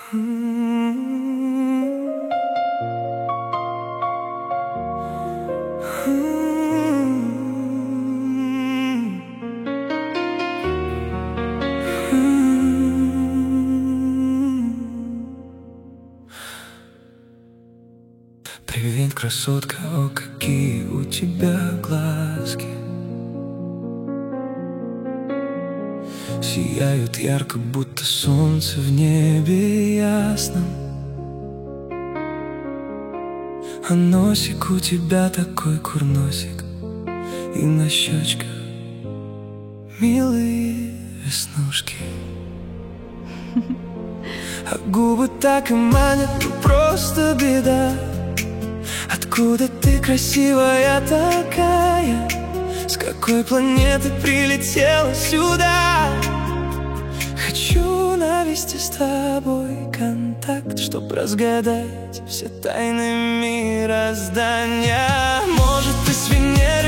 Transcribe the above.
Привет, красотка, о, какие у тебя глазки. Сияют ярко, будто солнце в небе ясном. А носик у тебя такой курносик, и на щечках милые веснушки. А губы так и манят, ну просто беда. Откуда ты красивая такая? С какой планеты прилетела сюда? Хочу навести с тобой контакт, чтоб разгадать все тайны мироздания. Может, ты с Венеры